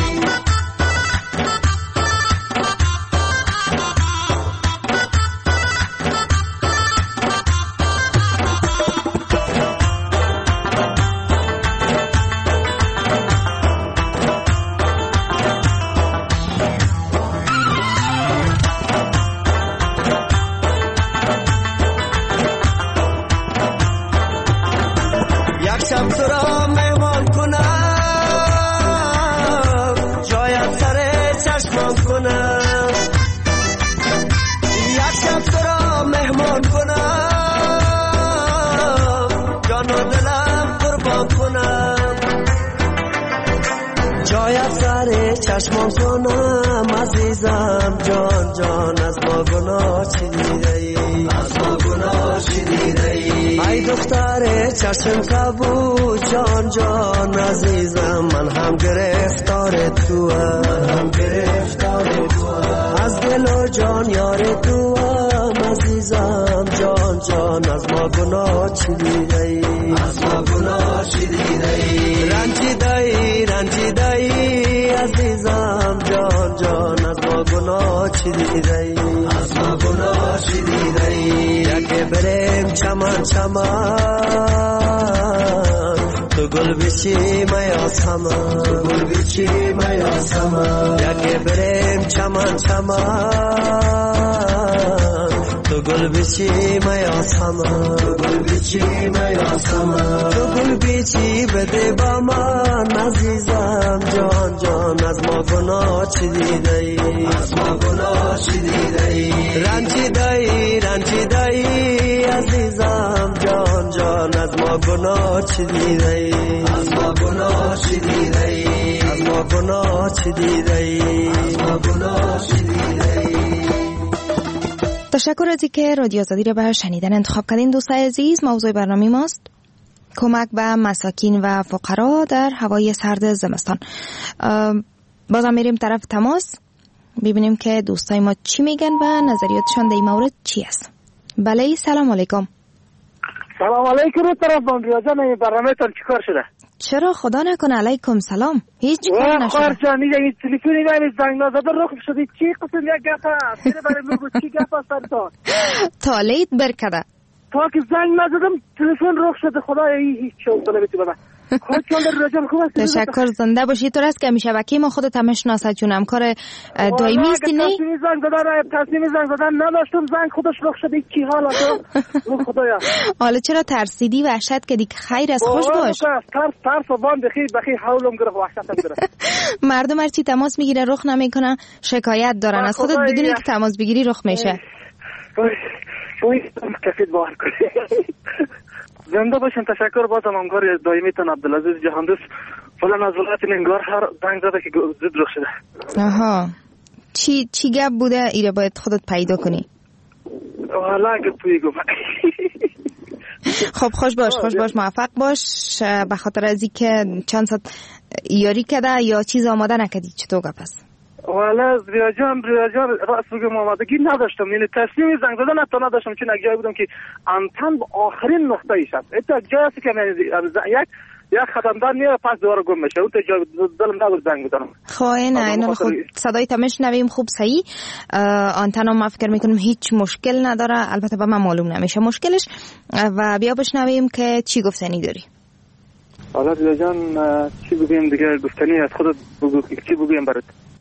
S12: چشمان کنم عزیزم جان جان از ما گناه چی دیده ای از ما گناه چی دیده ای ای دختر چشم کبود جان جان عزیزم من هم گرفتار تو من هم گرفتار تو از دل و جان یار تو عزیزم جان جان از ما گناه چی دیده ای از ما گناه چی دیده ای رنجیده ای رنجیده ای عزیزم جان جان از ما گناه چی دیده ای از ما گناه چی دیده ای یکی بریم چمن چمن تو گل بیچی میاسم تو گل بیچی میاسم یکی بریم چمن چمن تو گل بیچی میاسم تو گل بیچی میاسم تو گل بیچی بده با من عزیزم جان جان از ما گناه چی دیده ای از ما گناه چی دیده ای رنجیده ای رنجیده ای عزیزم جان جان از ما گناه چی دیده ای از ما گناه چی دیده ای از ما گناه چی دیده ای از ما گناه چی دیده ای.
S5: تشکر از اینکه رادیو آزادی را برای شنیدن انتخاب کردین. دوستان عزیز، موضوع برنامه ماست کمک به مساکین و فقرا در هوای سرد زمستان. بازم میریم طرف تماس ببینیم که دوستای ما چی میگن و نظریاتشان در این مورد چی است. بله، سلام علیکم.
S13: سلام علیکم. رو طرف باندریا جان، این برنامه تان چیکار شده؟
S5: چرا خدا نکنه علیکم سلام. هیچ کار نشده.
S13: خواهر جان دیگه این تلفنی من زنگ نزده رخ شدی چی قسم یک گپ است؟ چرا برای میگو چی گپ است سرتان؟
S5: تالیت برکده.
S13: تا که زنگ نزدم تلفن رخ شده. خدایا هیچ چون نمیتونم بدم.
S5: تشکر، زنده باشی. تو راست که می شبکه ما خودت هم شناسد چون همکار دائمی هستی. نه
S13: تصمیم زنگ زدن تصمیم زنگ زدن نداشتم، زنگ خودش رخ شده. کی حالا تو خدایا
S5: حالا چرا ترسیدی؟ وحشت کردی؟ خیر است، خوش باش.
S13: ترس ترس و بان بخیر بخیر حولم گرفت، وحشتم گرفت.
S5: مردم هرچی تماس میگیره رخ نمیکنن، شکایت دارن از خودت. بدونی که تماس بگیری رخ میشه.
S13: شوی کفید باور کنی. زنده باشین. تشکر بازم همکار دائمیتون عبدالعزیز جهاندوست فلان از ولایت ننگار هر زنگ زده که زود رخ شده.
S5: آها، چی چی گپ بوده؟ ایره باید خودت پیدا کنی.
S13: والا گپ توی گفت.
S5: خب خوش باش، خوش باش، موفق باش. به خاطر از اینکه چند ساعت یاری کرده یا چیز آماده نکردی، چطور گپ است؟
S13: والا ریاجان ریاجان راست بگم آمادگی نداشتم، یعنی تصمیم زنگ زدن حتی نداشتم، چون یک جایی بودم که انتن به آخرین نقطه ایش است. حتی جایی است که یک یک خدمدار میره پس دوباره گم میشه. اون جای دلم نبود زنگ بزنم.
S5: خب نه اینا خود صدای تمش نویم خوب صحیح. آنتن هم فکر میکنم هیچ مشکل نداره، البته به من معلوم نمیشه مشکلش. و بیا بشنویم که چی گفتنی داری.
S13: حالا ریاجان چی بگیم دیگه؟ گفتنی از خودت بگو، چی بگیم برات؟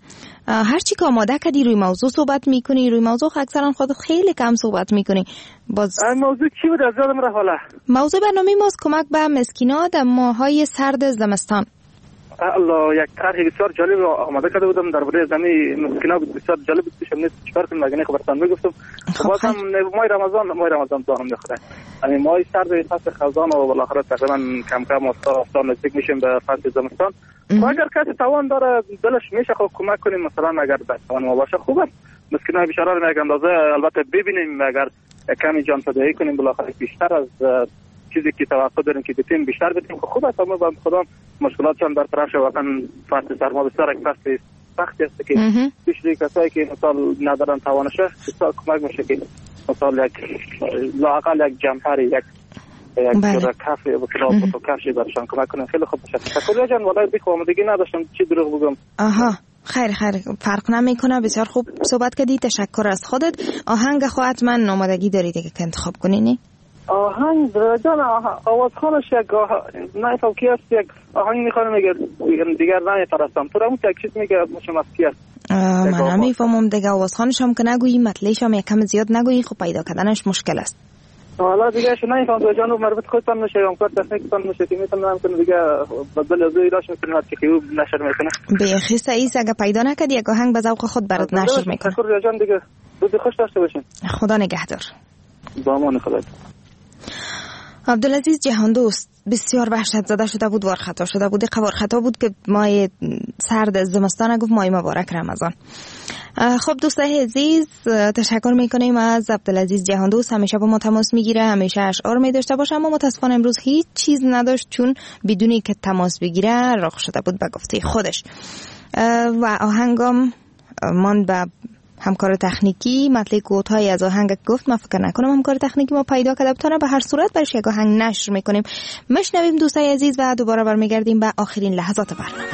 S5: هر چی که آماده کردی روی موضوع صحبت میکنی، روی موضوع اکثرا خودت خیلی کم صحبت میکنی. باز
S13: موضوع چی بود از یادم رفت حالا؟
S5: موضوع برنامه ماست کمک به مسکینان در ماهای سرد زمستان.
S13: الله، یک طرح بسیار جالب آماده کرده بودم درباره زمین مسکینا بود، بسیار جالب بود. پیشم نیست چیکار کنم مگه خبرتان بگفتم. بازم ماه رمضان ماه رمضان دارم میخوره. یعنی ماه سرد فصل خزان و بالاخره تقریبا کم کم اصلا نزدیک میشیم به فصل زمستان. و اگر کسی توان داره دلش میشه خب کمک کنیم، مثلا اگر توان ما باشه خوبه. مسکینای بیچاره رو یک اندازه البته ببینیم، اگر کمی جان فدایی کنیم بالاخره بیشتر از چیزی که توقع داریم که بتیم بیشتر بتیم خب خوب است. اما با خدا مشکلاتشان برطرف شد. واقعا فصل سرما بسیار یک فصل سختی است که بیشتر کسایی که مثلا ندارن توانشه بسیار کمک میشه که مثلا یک لااقل یک جمپر یک یک جور کافی و کلاب و کفشی برشان کمک کنن خیلی خوب میشه. تشکر جان، والله دیگه آمادگی نداشتم چی دروغ بگم.
S5: آها خیر خیر فرق نمیکنه. بسیار خوب صحبت کردی، تشکر از خودت. آهنگ خو حتما آمادگی دارید که انتخاب کنین.
S13: آهنگ جان آوازخانش یک نایفم کی است، یک آهنگ میخوام میگه دیگر نمیفرستم تو رو یک چیز میگه مشم از کی است.
S5: من نمیفهمم دیگه آوازخانش هم که نگویی مطلعش هم یک کم زیاد نگویی خب پیدا کردنش مشکل است.
S13: حالا دیگه شو نمیفهم تو جانو مربوط خودتان میشه یا کار تکنیکتان میشه که میتونم کنم دیگه بدل از ایراش میکنم که خیلی نشر میکنه. به
S5: خیر سعیس اگه پیدا نکردی یک آهنگ به ذوق خود برات نشر میکنه.
S13: تشکر جان دیگه روز خوش داشته باشین.
S5: خدا نگهدار.
S13: با امان خدا.
S5: عبدالعزیز جهاندوست بسیار وحشت زده شده بود، وار خطا شده بود. قوار خطا بود که ماه سرد زمستان گفت ماه مبارک رمضان. خب دوستای عزیز تشکر میکنیم از عبدالعزیز جهاندوست. همیشه با ما تماس میگیره، همیشه اشعار میداشته باشه، اما متاسفانه امروز هیچ چیز نداشت چون بدونی که تماس بگیره راه شده بود به گفته خودش. و آهنگم من به همکار تکنیکی مطلع کوتاهی از آهنگ گفت، ما فکر نکنم همکار تکنیکی ما پیدا کرده بتونه. به هر صورت برش یک آهنگ نشر میکنیم. مشنویم دوستای عزیز و دوباره برمیگردیم به آخرین لحظات برنامه.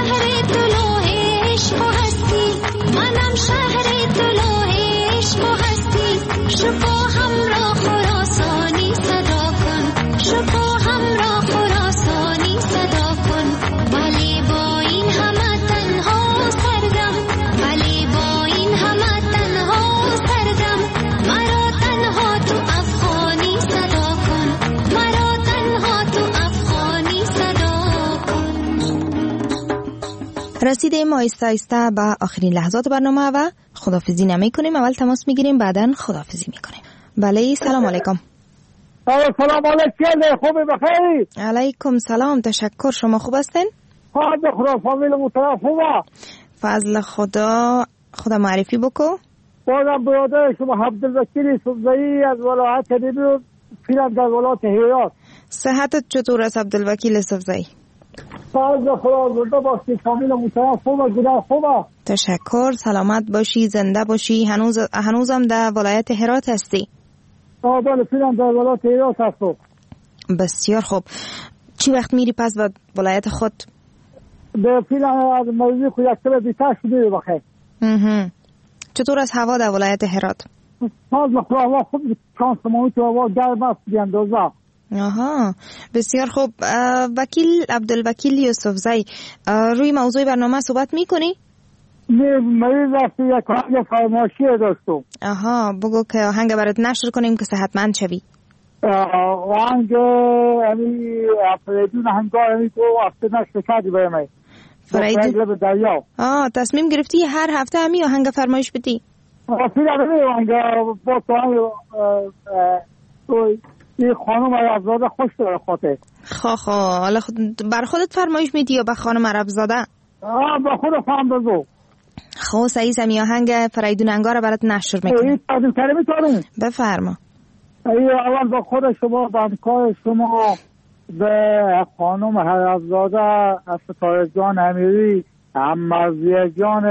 S14: شهر طلوع عشق و هستی منم شهر طلوع عشق و هستی شکوهم را خراسانی صدا کن شکوهم را خراسانی صدا کن ولی با این همه تنها سردم ولی با این همه تنها سردم مرا تنها تو افغانی صدا کن مرا تنها تو افغانی صدا کن.
S5: رسیدیم آیسته آیسته به آخرین لحظات برنامه و خداحافظی نمی کنیم. اول تماس میگیریم بعدن خداحافظی میکنیم. بله سلام علیکم.
S15: سلام علیکم. خوبی بخیر؟
S5: علیکم سلام تشکر. شما خوب هستین؟
S15: فضل خدا فامیل محترم خوبه؟
S5: فضل خدا. خدا معرفی بکو.
S15: بازم برادر شما عبدالوکیل سبزایی از ولایت نیمرو فیلم در ولایت هرات.
S5: صحتت چطور است عبدالوکیل سبزایی؟
S15: فضل خدا زنده باشی فامیل محترم خوبه گناه خوبه.
S5: تشکر. سلامت باشی زنده باشی. هنوز هنوزم در ولایت هرات هستی؟
S15: آه بله فیلم در ولایت هرات هستم.
S5: بسیار خوب. چی وقت میری پس به ولایت خود؟
S15: به فیلم از موضوع خود یک سر بیتر شده بخیر.
S5: چطور از هوا در ولایت هرات؟
S15: فضل خدا هوا خوب چانس ماهی تو هوا گرم است بی اندازه.
S5: آها بسیار خوب. وکیل عبدالوکیل یوسفزئی روی موضوع برنامه صحبت میکنی؟
S15: نه مریض است یک آهنگ فرمایشی داشتم.
S5: آها بگو که آهنگ برات نشر کنیم که صحتمند شوی.
S15: آهنگ امی فریدون هنگار امی تو هفته نشر کردی باید می
S5: فریدون
S15: دریا.
S5: آه تصمیم گرفتی هر هفته امی آهنگ فرمایش بدی؟
S15: فیلم امی آهنگ با تو آهنگ این خانم عربزاده خوش داره خاطر.
S5: خواه خواه حالا خود بر خودت فرمایش میدی یا به خانم عربزاده؟
S15: آه به خود فهم بزو.
S5: خواه سعی سمی آهنگ فریدون انگار برات نشر میکنم.
S15: این تقدیم کلمه تارون
S5: بفرما.
S15: ای اول با خود شما به همکار شما به خانم عربزاده از ستاره جان امیری مرضیه جان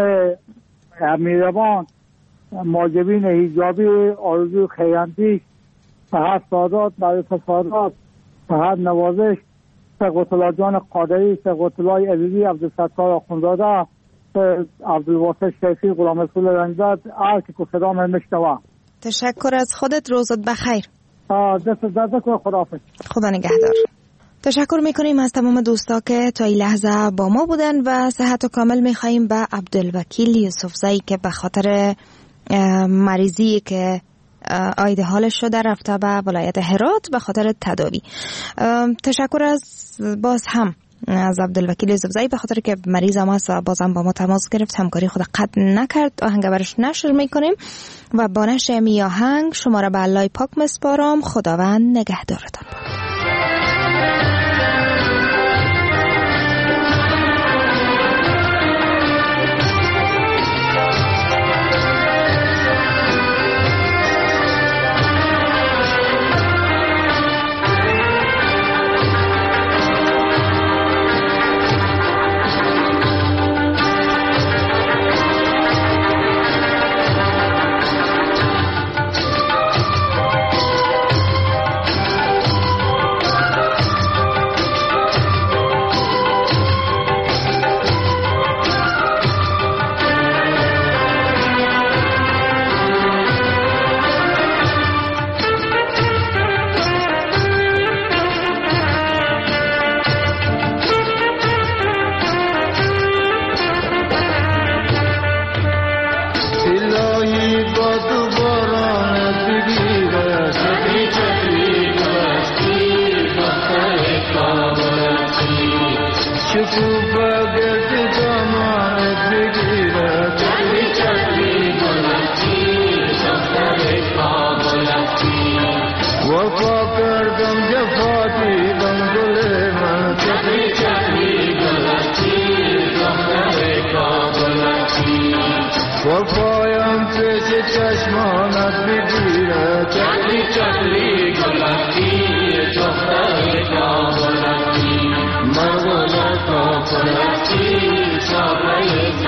S15: امیربان ماجبین حجابی آرزو خیراندیش فهد سادات برای فسادات فهد نوازش سقوطلا جان قادری سقوطلای عزیزی عبدالستار آخونزاده عبدالواسط شیفی غلام رسول رنگزاد هر که صدا من میشنوه.
S5: تشکر از خودت. روزت بخیر.
S15: دست دست کن. خداحافظ.
S5: خدا نگهدار. تشکر میکنیم از تمام دوستا که تا این لحظه با ما بودن و صحت و کامل میخواییم به عبدالوکیل یوسفزئی که به خاطر مریضی که آیده حالش شده رفته به ولایت هرات به خاطر تداوی. تشکر از باز هم از عبدالوکیل یوسفزئی به خاطر که مریض هم است و بازم با ما تماس گرفت همکاری خود قطع نکرد. آهنگ برش نشر میکنیم و با نشر می آهنگ شما را به الله پاک مسپارم. خداوند نگهدارتان.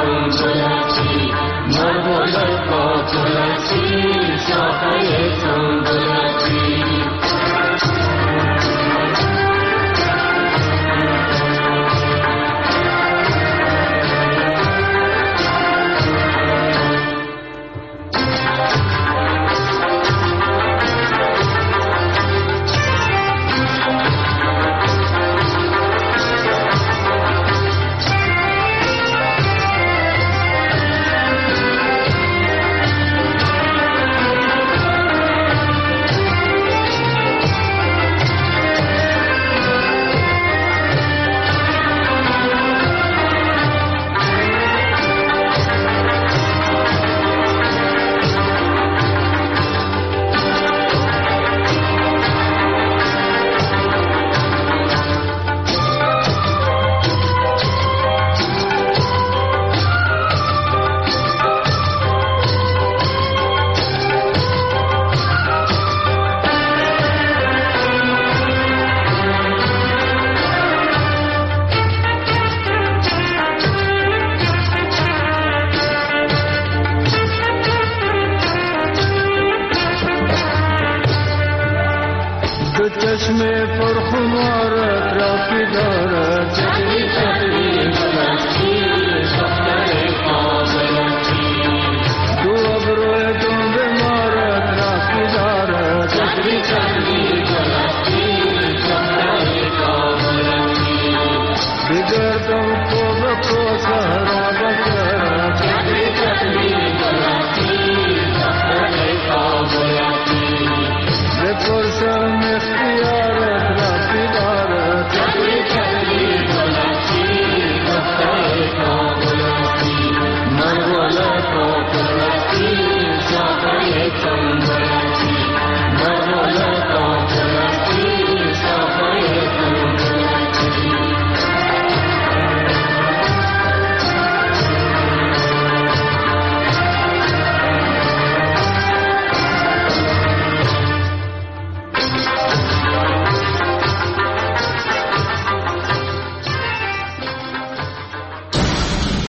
S14: Margola ko tulasi shafaye